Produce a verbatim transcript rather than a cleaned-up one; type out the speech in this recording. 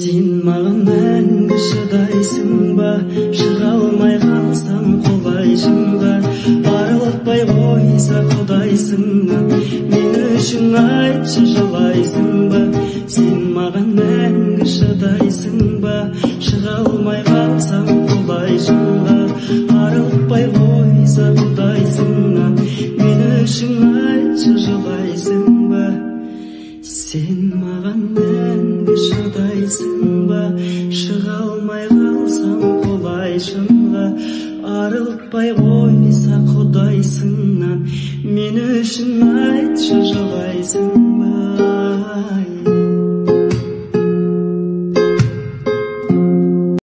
Сен маған мәңгі шыдайсың ба, шыға алмай қалсам құлай шыңға. Арылтпай қойса құдайсыңнан, мен үшін айтшы жылайсың ба. Сен маған мәңгі шыдайсың ба, шыға алмай қалсам құлай шыңға. Арылтпай қойса құдайсыңнан, мен үшін айтшы жылайсың ба. Сен маған мәңгі шыдайсың ба, шыға алмай қалсам құлай шыңға. Арылтпай қойса құдайсыңнан, мен үшін айтшы жылайсың